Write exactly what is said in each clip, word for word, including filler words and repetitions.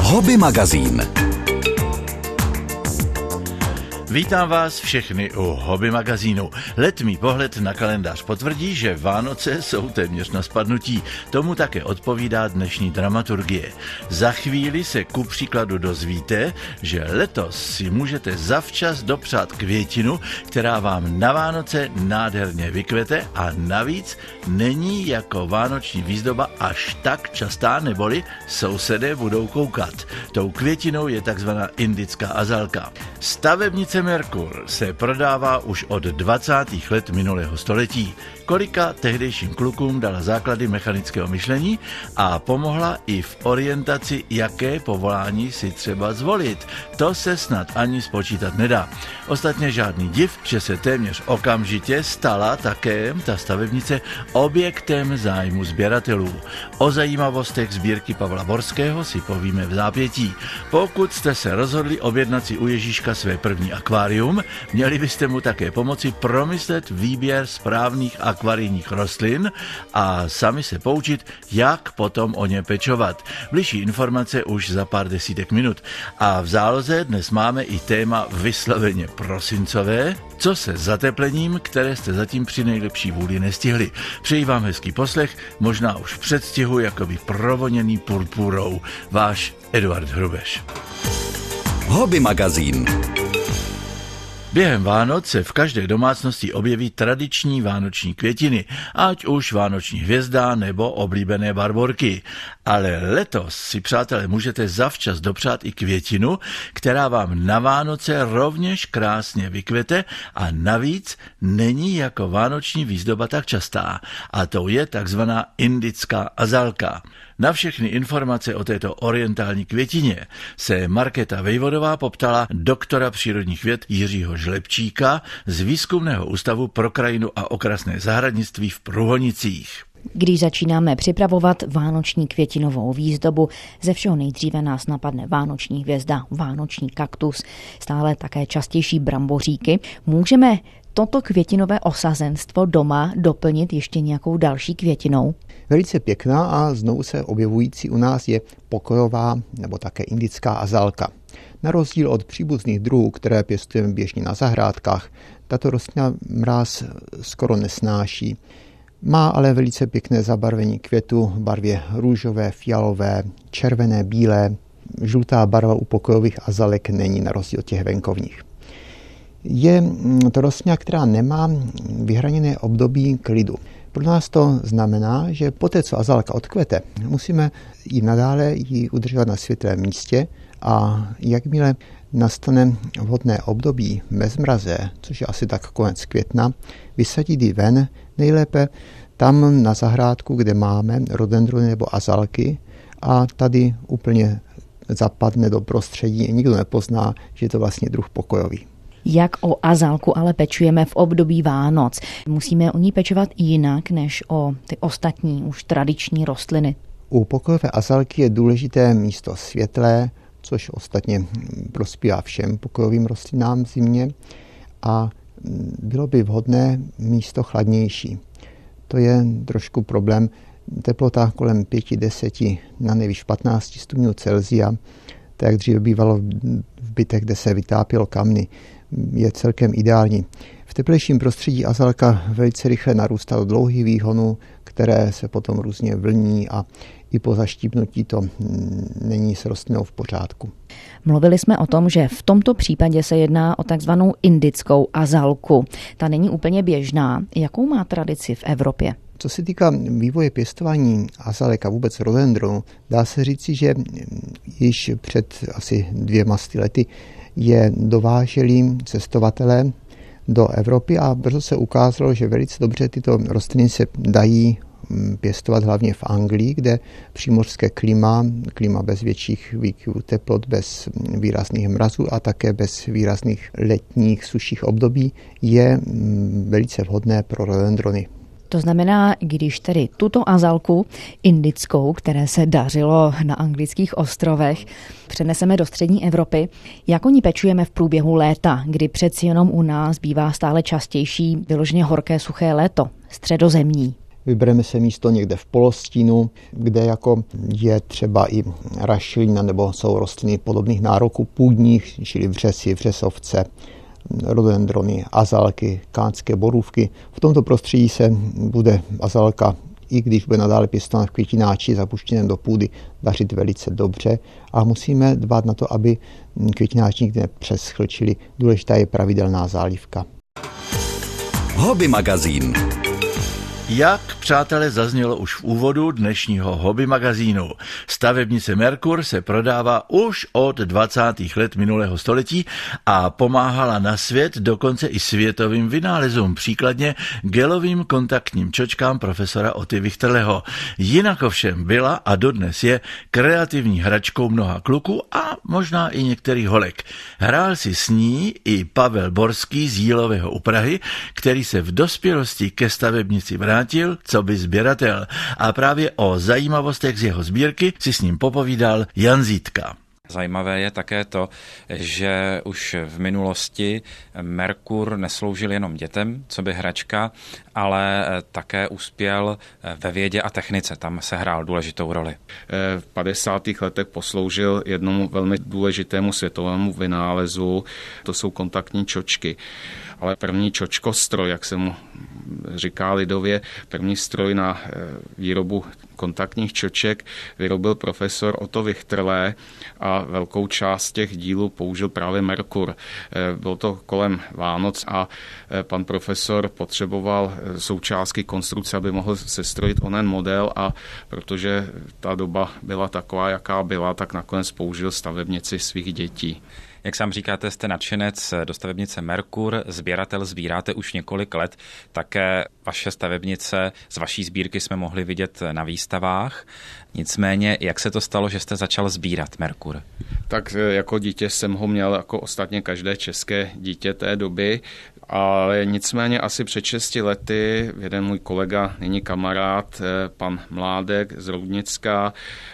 Hobby magazín. Vítám vás všechny u Hobby magazínu. Letmý pohled na kalendář potvrdí, že Vánoce jsou téměř na spadnutí. Tomu také odpovídá dnešní dramaturgie. Za chvíli se ku příkladu dozvíte, že letos si můžete zavčas dopřát květinu, která vám na Vánoce nádherně vykvete a navíc není jako vánoční výzdoba až tak častá, neboli sousedé budou koukat. Tou květinou je takzvaná indická azalka. Stavebnice Merkur se prodává už od dvacátých let minulého století. Kolika tehdejším klukům dala základy mechanického myšlení a pomohla i v orientaci, jaké povolání si třeba zvolit. To se snad ani spočítat nedá. Ostatně žádný div, že se téměř okamžitě stala také ta stavebnice objektem zájmu sběratelů. O zajímavostech sbírky Pavla Borského si povíme v zápětí. Pokud jste se rozhodli objednat si u Ježíška své první akvárium, měli byste mu také pomoci promyslet výběr správných akvarijních rostlin a sami se poučit, jak potom o ně pečovat. Bližší informace už za pár desítek minut. A v záloze dnes máme i téma vysloveně prosincové, co se zateplením, které jste zatím při nejlepší vůli nestihli. Přeji vám hezký poslech, možná už v předstihu, jakoby provoněný purpurou. Váš Eduard Hrubeš. Hobby magazín. Během Vánoc se v každé domácnosti objeví tradiční vánoční květiny, ať už vánoční hvězda nebo oblíbené barborky. Ale letos si, přátelé, můžete zavčas dopřát i květinu, která vám na Vánoce rovněž krásně vykvete a navíc není jako vánoční výzdoba tak častá. A to je takzvaná indická azalka. Na všechny informace o této orientální květině se Markéta Vejvodová poptala doktora přírodních věd Jiřího Žlepčíka z Výzkumného ústavu pro krajinu a okrasné zahradnictví v Průhonicích. Když začínáme připravovat vánoční květinovou výzdobu, ze všeho nejdříve nás napadne vánoční hvězda, vánoční kaktus, stále také častější bramboříky. Můžeme toto květinové osazenstvo doma doplnit ještě nějakou další květinou? Velice pěkná a znovu se objevující u nás je pokojová nebo také indická azalka. Na rozdíl od příbuzných druhů, které pěstujeme běžně na zahrádkách, tato rostlina mráz skoro nesnáší. Má ale velice pěkné zabarvení květu v barvě růžové, fialové, červené, bílé. Žlutá barva u pokojových azalek není na rozdíl od těch venkovních. Je to rostlina, která nemá vyhraněné období klidu. Pro nás to znamená, že poté, co azalka odkvete, musíme i nadále ji udržovat na světlém místě a jakmile nastane vhodné období bez mraze, což je asi tak konec května, vysadit ji ven, nejlépe tam na zahrádku, kde máme rododendrony nebo azalky a tady úplně zapadne do prostředí a nikdo nepozná, že je to vlastně druh pokojový. Jak o azalku ale pečujeme v období Vánoc? Musíme o ní pečovat jinak než o ty ostatní už tradiční rostliny. U pokojové azalky je důležité místo světlé, což ostatně prospívá všem pokojovým rostlinám v zimě, a bylo by vhodné místo chladnější. To je trošku problém. Teplota kolem pět deset, na nejvíc patnáct stupňů Celsia, tak jak dříve bývalo v bytech, kde se vytápělo kamny, je celkem ideální. V teplejším prostředí azalka velice rychle narůstá do dlouhých výhonů, které se potom různě vlní a i po zaštípnutí to není s rostlinou v pořádku. Mluvili jsme o tom, že v tomto případě se jedná o takzvanou indickou azalku. Ta není úplně běžná. Jakou má tradici v Evropě? Co se týká vývoje pěstování azalek a vůbec rododendronu, dá se říci, že již před asi dvěma sty lety je dováželi cestovatelé do Evropy a brzo se ukázalo, že velice dobře tyto rostliny se dají pěstovat hlavně v Anglii, kde přímořské klima, klima bez větších výkyvů teplot, bez výrazných mrazů a také bez výrazných letních suších období je velice vhodné pro rododendrony. To znamená, když tedy tuto azalku indickou, které se dařilo na anglických ostrovech, přeneseme do střední Evropy, jak o ní pečujeme v průběhu léta, kdy přeci jenom u nás bývá stále častější vyloženě horké suché léto, středozemní. Vybereme se místo někde v polostínu, kde jako je třeba i rašelina nebo jsou rostliny podobných nároků půdních, čili vřesy, vřesovce, rododendrony, azalky, kánské borůvky. V tomto prostředí se bude azalka, i když bude nadále pěstována v květináči zapuštěném do půdy, dařit velice dobře. A musíme dbát na to, aby květináč nikdy nepřeschl, čili důležitá je pravidelná zálivka. Hobby magazín. Jak, přátelé, zaznělo už v úvodu dnešního hobby magazínu. Stavebnice Merkur se prodává už od dvacátých let minulého století a pomáhala na svět dokonce i světovým vynálezům, příkladně gelovým kontaktním čočkám profesora Oty Vichterleho. Jinak ovšem byla a dodnes je kreativní hračkou mnoha kluků a možná i některých holek. Hrál si s ní i Pavel Borský z Jílového u Prahy, který se v dospělosti ke stavebnici vrátil co by sběratel. A právě o zajímavostech z jeho sbírky si s ním popovídal Jan Zítka. Zajímavé je také to, že už v minulosti Merkur nesloužil jenom dětem, co by hračka, ale také uspěl ve vědě a technice. Tam se hrál důležitou roli. V padesátých letech posloužil jednomu velmi důležitému světovému vynálezu, to jsou kontaktní čočky. Ale první čočkostroj, jak se mu říká lidově, první stroj na výrobu kontaktních čoček vyrobil profesor Otto Vichterle a velkou část těch dílů použil právě Merkur. Bylo to kolem Vánoc a pan profesor potřeboval součástky konstrukce, aby mohl sestrojit onen model, a protože ta doba byla taková, jaká byla, tak nakonec použil stavebnici svých dětí. Jak sám říkáte, jste nadšenec do stavebnice Merkur, sběratel, sbíráte už několik let. Také vaše stavebnice z vaší sbírky jsme mohli vidět na výstavách. Nicméně, jak se to stalo, že jste začal sbírat Merkur? Tak jako dítě jsem ho měl, jako ostatně každé české dítě té doby, ale nicméně asi před šesti lety jeden můj kolega, nyní kamarád, pan Mládek z Roudnicka,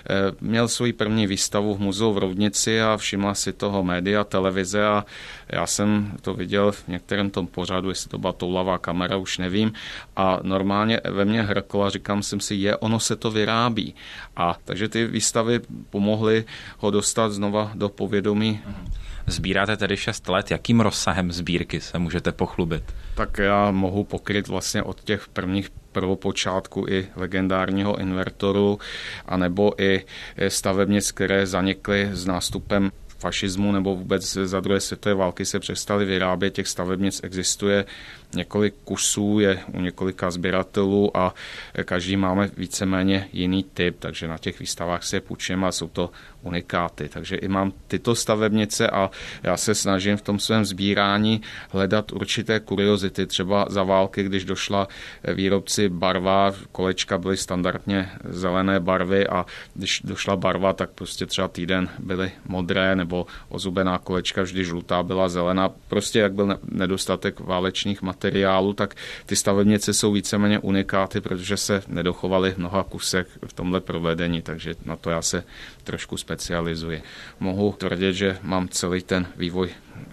měl svoji první výstavu v muzeu v Roudnici a všimla si toho média, televize, a já jsem to viděl v některém tom pořadu, jestli to byla toulavá kamera, už nevím, a normálně ve mně hrklo a říkám jsem si, je, ono se to vyrábí. A takže ty výstavy pomohly ho dostat znova do povědomí. Sbíráte tedy šest let. Jakým rozsahem sbírky se můžete pochlubit? Tak já mohu pokryt vlastně od těch prvních prvopočátku i legendárního invertoru, anebo i stavebnic, které zanikly s nástupem fašismu nebo vůbec za druhé světové války se přestaly vyrábět. Těch stavebnic existuje několik kusů, je u několika sběratelů a každý máme víceméně jiný typ, takže na těch výstavách se půjčíme a jsou to unikáty. Takže i mám tyto stavebnice a já se snažím v tom svém sbírání hledat určité kuriozity. Třeba za války, když došla výrobci barva, kolečka byly standardně zelené barvy a když došla barva, tak prostě třeba týden byly modré, nebo ozubená kolečka vždy žlutá byla zelená. Prostě jak byl nedostatek válečných materiálů, tak ty stavebnice jsou víceméně unikáty, protože se nedochovaly v mnoha kusech v tomhle provedení, takže na to já se trošku specializuji. Mohu tvrdit, že mám celý ten vývoj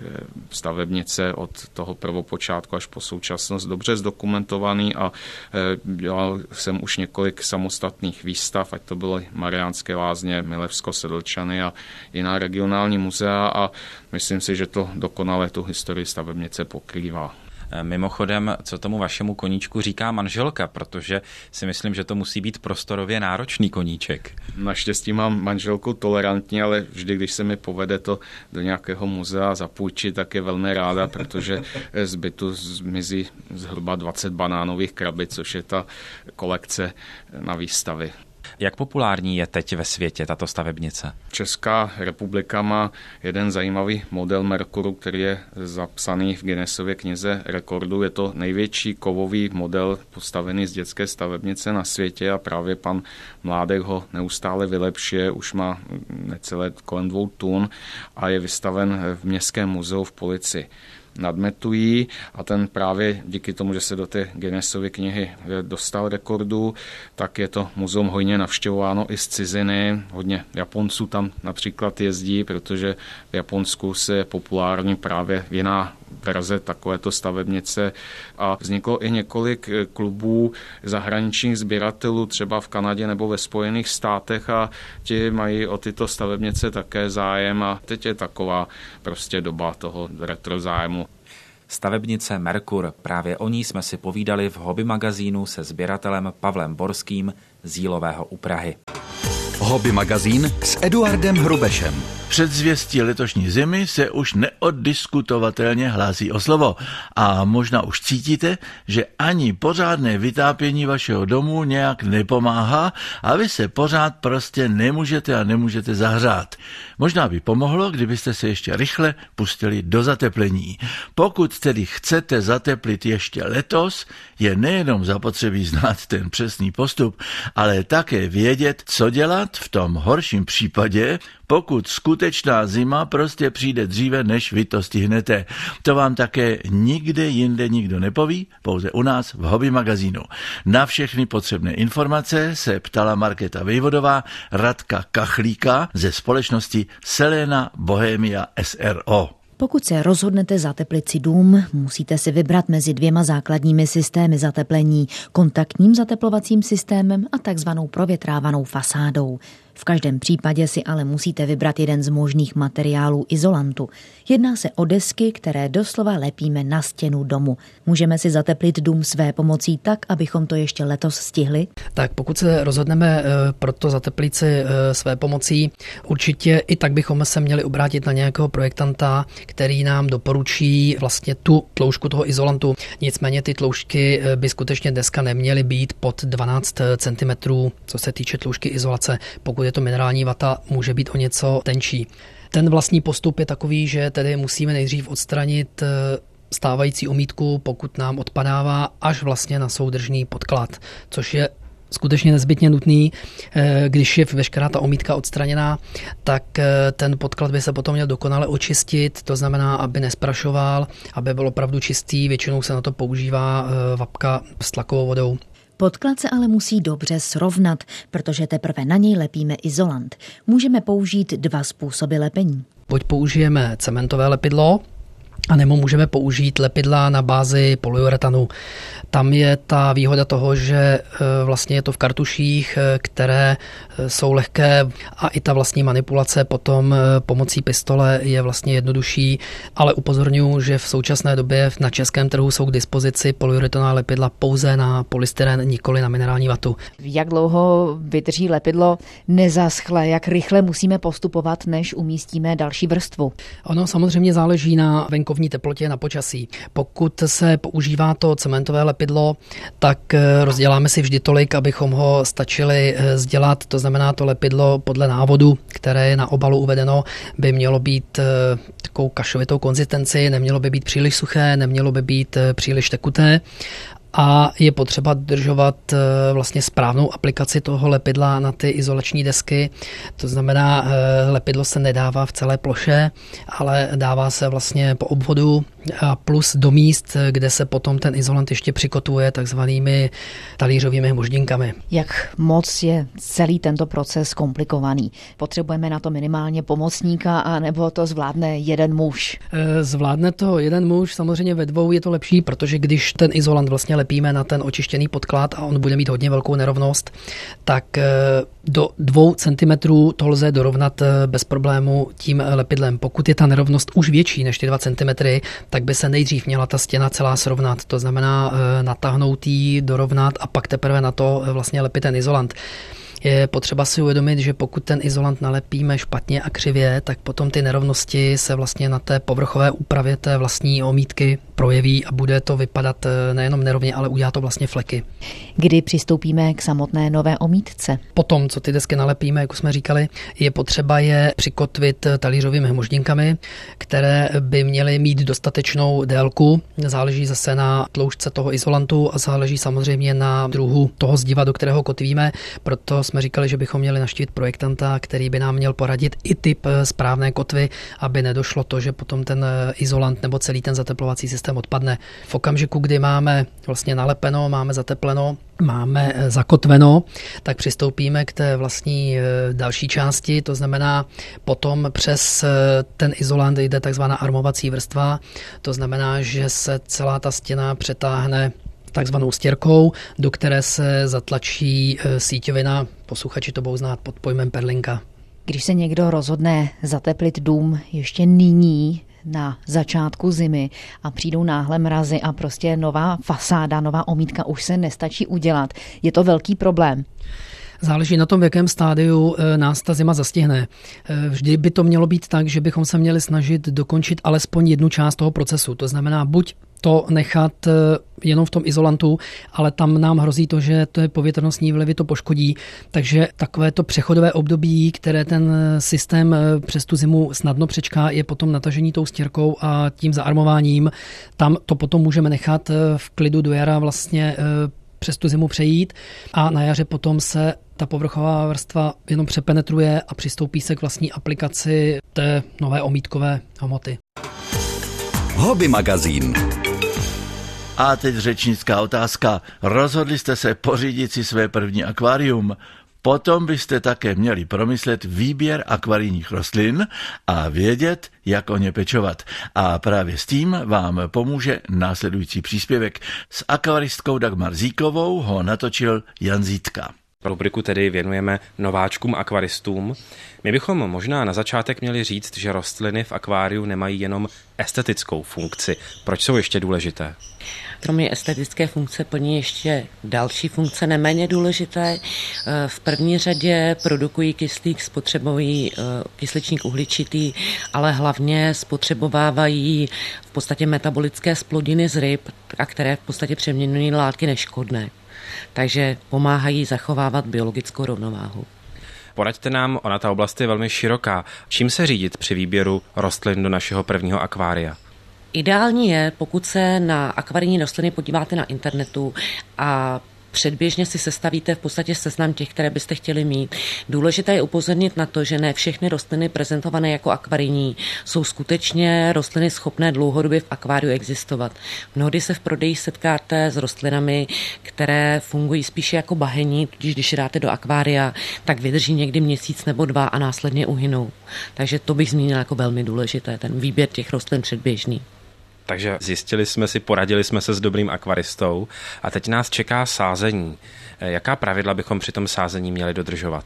stavebnice od toho prvopočátku až po současnost dobře zdokumentovaný a dělal jsem už několik samostatných výstav, ať to byly Mariánské lázně, Milevsko, Sedlčany a jiná regionální muzea, a myslím si, že to dokonale tu historii stavebnice pokrývá. Mimochodem, co tomu vašemu koníčku říká manželka, protože si myslím, že to musí být prostorově náročný koníček. Naštěstí mám manželku tolerantní, ale vždy, když se mi povede to do nějakého muzea zapůjčit, tak je velmi ráda, protože z bytu zmizí zhruba dvacet banánových krabic, což je ta kolekce na výstavy. Jak populární je teď ve světě tato stavebnice? Česká republika má jeden zajímavý model Merkuru, který je zapsaný v Guinnessově knize rekordů. Je to největší kovový model postavený z dětské stavebnice na světě a právě pan Mládek ho neustále vylepšuje. Už má necelé kolem dvou tun a je vystaven v Městském muzeu v Polici nad Metují, a ten právě díky tomu, že se do té Guinnessovy knihy dostal rekordů, tak je to muzeum hojně navštěvováno i z ciziny. Hodně Japonců tam například jezdí, protože v Japonsku se je populární právě jiná verze takovéto stavebnice a vzniklo i několik klubů zahraničních sběratelů třeba v Kanadě nebo ve Spojených státech a ti mají o tyto stavebnice také zájem a teď je taková prostě doba toho retro zájmu. Stavebnice Merkur, právě o ní jsme si povídali v Hobby magazínu se sběratelem Pavlem Borským z Jílového u Prahy. Hobby magazín s Eduardem Hrubešem. Předzvěstí letošní zimy se už neoddiskutovatelně hlásí o slovo a možná už cítíte, že ani pořádné vytápění vašeho domu nějak nepomáhá a vy se pořád prostě nemůžete a nemůžete zahřát. Možná by pomohlo, kdybyste se ještě rychle pustili do zateplení. Pokud tedy chcete zateplit ještě letos, je nejenom zapotřebí znát ten přesný postup, ale také vědět, co dělat v tom horším případě, pokud skutečná zima prostě přijde dříve, než vy to stihnete. To vám také nikde jinde nikdo nepoví, pouze u nás v Hobby magazínu. Na všechny potřebné informace se ptala Markéta Vejvodová, Radka Kachlíka ze společnosti Selena Bohemia S R O. Pokud se rozhodnete zateplit si dům, musíte si vybrat mezi dvěma základními systémy zateplení, kontaktním zateplovacím systémem a takzvanou provětrávanou fasádou. V každém případě si ale musíte vybrat jeden z možných materiálů izolantu. Jedná se o desky, které doslova lepíme na stěnu domu. Můžeme si zateplit dům své pomocí tak, abychom to ještě letos stihli? Tak pokud se rozhodneme pro to zateplit si své pomocí, určitě i tak bychom se měli obrátit na nějakého projektanta, který nám doporučí vlastně tu tloušťku toho izolantu. Nicméně ty tloušťky by skutečně dneska neměly být pod dvanáct centimetrů, co se týče tloušťky izolace. Pokud je to minerální vata, může být o něco tenčí. Ten vlastní postup je takový, že tedy musíme nejdřív odstranit stávající omítku, pokud nám odpadává, až vlastně na soudržný podklad, což je skutečně nezbytně nutný. Když je veškerá ta omítka odstraněná, tak ten podklad by se potom měl dokonale očistit, to znamená, aby nesprašoval, aby byl opravdu čistý, většinou se na to používá vapka s tlakovou vodou. Podklad se ale musí dobře srovnat, protože teprve na něj lepíme izolant. Můžeme použít dva způsoby lepení. Buď použijeme cementové lepidlo, anebo můžeme použít lepidla na bázi polyuretanu. Tam je ta výhoda toho, že vlastně je to v kartuších, které jsou lehké a i ta vlastní manipulace potom pomocí pistole je vlastně jednodušší, ale upozorňuji, že v současné době na českém trhu jsou k dispozici polyuretanová lepidla pouze na polystyren, nikoli na minerální vatu. Jak dlouho vydrží lepidlo nezaschlé, jak rychle musíme postupovat, než umístíme další vrstvu? Ono samozřejmě záleží na venkovní teplotě, na počasí. Pokud se používá to cementové lepidlo, tak rozděláme si vždy tolik, abychom ho stačili sdělat. To znamená, to lepidlo podle návodu, které je na obalu uvedeno, by mělo být takovou kašovitou konzistenci, nemělo by být příliš suché, nemělo by být příliš tekuté. A je potřeba dodržovat vlastně správnou aplikaci toho lepidla na ty izolační desky. To znamená, lepidlo se nedává v celé ploše, ale dává se vlastně po obvodu a plus do míst, kde se potom ten izolant ještě přikotuje takzvanými talířovými hmoždinkami. Jak moc je celý tento proces komplikovaný? Potřebujeme na to minimálně pomocníka, anebo to zvládne jeden muž? Zvládne to jeden muž, samozřejmě ve dvou je to lepší, protože když ten izolant vlastně lepíme na ten očištěný podklad a on bude mít hodně velkou nerovnost, tak do dvou centimetrů to lze dorovnat bez problému tím lepidlem. Pokud je ta nerovnost už větší než ty dva centimetry, tak by se nejdřív měla ta stěna celá srovnat. To znamená natáhnout ji, dorovnat a pak teprve na to vlastně lepit ten izolant. Je potřeba si uvědomit, že pokud ten izolant nalepíme špatně a křivě, tak potom ty nerovnosti se vlastně na té povrchové úpravě té vlastní omítky projeví a bude to vypadat nejenom nerovně, ale udělá to vlastně fleky. Kdy přistoupíme k samotné nové omítce? Potom, co ty desky nalepíme, jak jsme říkali, je potřeba je přikotvit talířovými hmoždinkami, které by měly mít dostatečnou délku. Záleží zase na tloušťce toho izolantu a záleží samozřejmě na druhu toho zdiva, do kterého kotvíme. Proto jsme říkali, že bychom měli navštívit projektanta, který by nám měl poradit i typ správné kotvy, aby nedošlo to, že potom ten izolant nebo celý ten zateplovací systém systém odpadne. V okamžiku, kdy máme vlastně nalepeno, máme zatepleno, máme zakotveno, tak přistoupíme k té vlastní další části, to znamená potom přes ten izolant jde takzvaná armovací vrstva, to znamená, že se celá ta stěna přetáhne takzvanou stěrkou, do které se zatlačí síťovina, posluchači to budou znát pod pojmem perlinka. Když se někdo rozhodne zateplit dům ještě nyní na začátku zimy a přijdou náhle mrazy a prostě nová fasáda, nová omítka už se nestačí udělat, je to velký problém. Záleží na tom, v jakém stádiu nás ta zima zastihne. Vždy by to mělo být tak, že bychom se měli snažit dokončit alespoň jednu část toho procesu. To znamená buď to nechat jenom v tom izolantu, ale tam nám hrozí to, že to je povětrnostní vlivy to poškodí. Takže takové to přechodové období, které ten systém přes tu zimu snadno přečká, je potom natažení tou stěrkou a tím zaarmováním. Tam to potom můžeme nechat v klidu do jara vlastně přes tu zimu přejít a na jaře potom se ta povrchová vrstva jenom přepenetruje a přistoupí se k vlastní aplikaci té nové omítkové hmoty. Hobby magazín. A teď řečnická otázka. Rozhodli jste se pořídit si své první akvárium? Potom byste také měli promyslet výběr akvarijních rostlin a vědět, jak o ně pečovat. A právě s tím vám pomůže následující příspěvek. S akvaristkou Dagmar Zíkovou ho natočil Jan Zítka. Rubriku tedy věnujeme nováčkům akvaristům. My bychom možná na začátek měli říct, že rostliny v akváriu nemají jenom estetickou funkci. Proč jsou ještě důležité? Kromě estetické funkce plní ještě další funkce neméně důležité. V první řadě produkují kyslík, spotřebují kysličník uhličitý, ale hlavně spotřebovávají v podstatě metabolické zplodiny z ryb, a které v podstatě přeměňují látky neškodné. Takže pomáhají zachovávat biologickou rovnováhu. Poraďte nám, ona ta oblast je velmi široká. Čím se řídit při výběru rostlin do našeho prvního akvária? Ideální je, pokud se na akvarijní rostliny podíváte na internetu a předběžně si sestavíte v podstatě seznam těch, které byste chtěli mít. Důležité je upozornit na to, že ne všechny rostliny prezentované jako akvarijní jsou skutečně rostliny schopné dlouhodobě v akváriu existovat. Mnohdy se v prodeji setkáte s rostlinami, které fungují spíše jako bahení, tudíž když dáte do akvária, tak vydrží někdy měsíc nebo dva a následně uhynou. Takže to bych zmínila jako velmi důležité, ten výběr těch rostlin předběžný. Takže zjistili jsme si, poradili jsme se s dobrým akvaristou a teď nás čeká sázení. Jaká pravidla bychom při tom sázení měli dodržovat?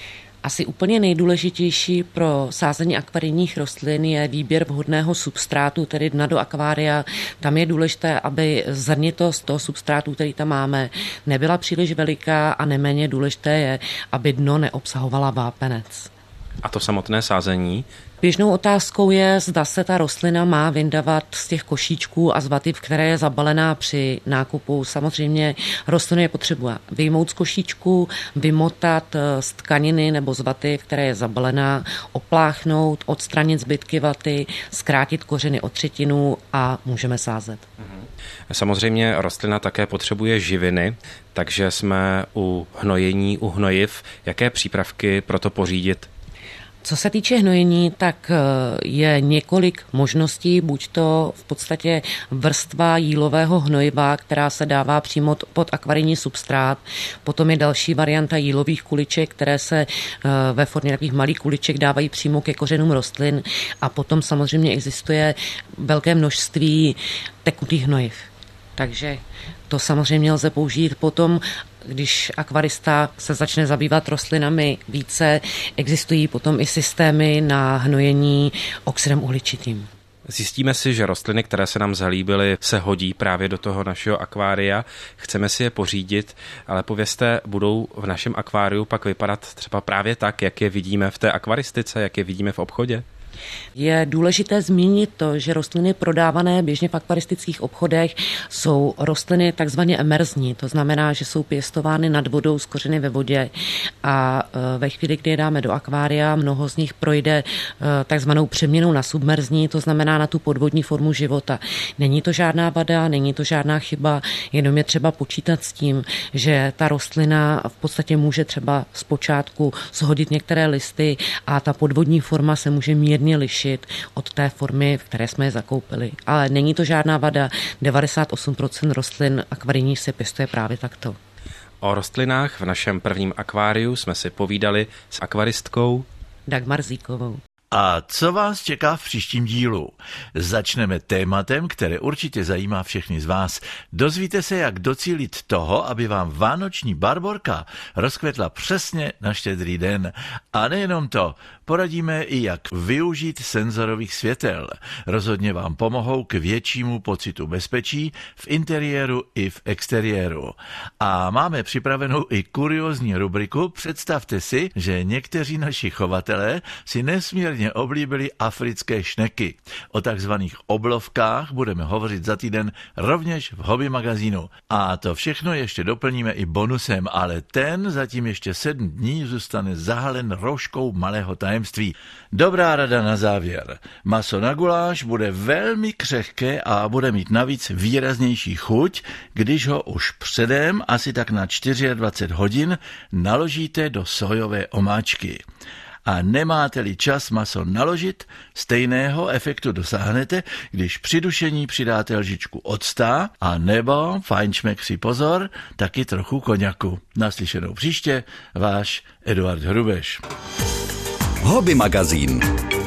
Asi úplně nejdůležitější pro sázení akvarijních rostlin je výběr vhodného substrátu, tedy dna do akvária. Tam je důležité, aby zrnitost toho substrátu, který tam máme, nebyla příliš veliká a neméně důležité je, aby dno neobsahovala vápenec. A to samotné sázení? Běžnou otázkou je, zda se ta rostlina má vyndavat z těch košíčků a z vaty, v které je zabalená při nákupu. Samozřejmě rostlinu je potřeba vyjmout z košíčku, vymotat z tkaniny nebo z vaty, v které je zabalená, opláchnout, odstranit zbytky vaty, zkrátit kořeny o třetinu a můžeme sázet. Samozřejmě rostlina také potřebuje živiny, takže jsme u hnojení, u hnojiv. Jaké přípravky pro to pořídit? Co se týče hnojení, tak je několik možností, buď to v podstatě vrstva jílového hnojiva, která se dává přímo pod akvarijní substrát, potom je další varianta jílových kuliček, které se ve formě takových malých kuliček dávají přímo ke kořenům rostlin a potom samozřejmě existuje velké množství tekutých hnojiv. Takže to samozřejmě lze použít potom, když akvarista se začne zabývat rostlinami více, existují potom i systémy na hnojení oxidem uhličitým. Zjistíme si, že rostliny, které se nám zalíbily, se hodí právě do toho našeho akvária. Chceme si je pořídit, ale povězte, budou v našem akváriu pak vypadat třeba právě tak, jak je vidíme v té akvaristice, jak je vidíme v obchodě? Je důležité zmínit to, že rostliny prodávané běžně v akvaristických obchodech jsou rostliny takzvaně emerzní, to znamená, že jsou pěstovány nad vodou s kořeny ve vodě a ve chvíli, kdy je dáme do akvária, mnoho z nich projde takzvanou přeměnou na submerzní, to znamená na tu podvodní formu života. Není to žádná vada, není to žádná chyba, jenom je třeba počítat s tím, že ta rostlina v podstatě může třeba zpočátku shodit některé listy a ta podvodní forma se může mírně výrazně lišit od té formy, v které jsme je zakoupili. Ale není to žádná vada, devadesát osm procent rostlin akvarijních se pěstuje právě takto. O rostlinách v našem prvním akváriu jsme si povídali s akvaristkou Dagmar Zíkovou. A co vás čeká v příštím dílu? Začneme tématem, které určitě zajímá všechny z vás. Dozvíte se, jak docílit toho, aby vám vánoční barborka rozkvetla přesně na Štědrý den. A nejenom to, poradíme i, jak využít senzorových světel. Rozhodně vám pomohou k většímu pocitu bezpečí v interiéru i v exteriéru. A máme připravenou i kuriózní rubriku. Představte si, že někteří naši chovatelé si nesmírně oblíbili africké šneky. O takzvaných oblovkách budeme hovořit za týden rovněž v Hobby magazínu. A to všechno ještě doplníme i bonusem, ale ten zatím ještě sedm dní zůstane zahalen rouškou malého tajemství. Dobrá rada na závěr. Maso na guláš bude velmi křehké a bude mít navíc výraznější chuť, když ho už předem asi tak na dvacet čtyři hodin naložíte do sojové omáčky. A nemáte-li čas maso naložit, stejného efektu dosáhnete, když při dušení přidáte lžičku octa a nebo, fajnšmek si pozor, taky trochu koňaku. Naslyšenou příště, váš Eduard Hrubeš. Hobby magazín.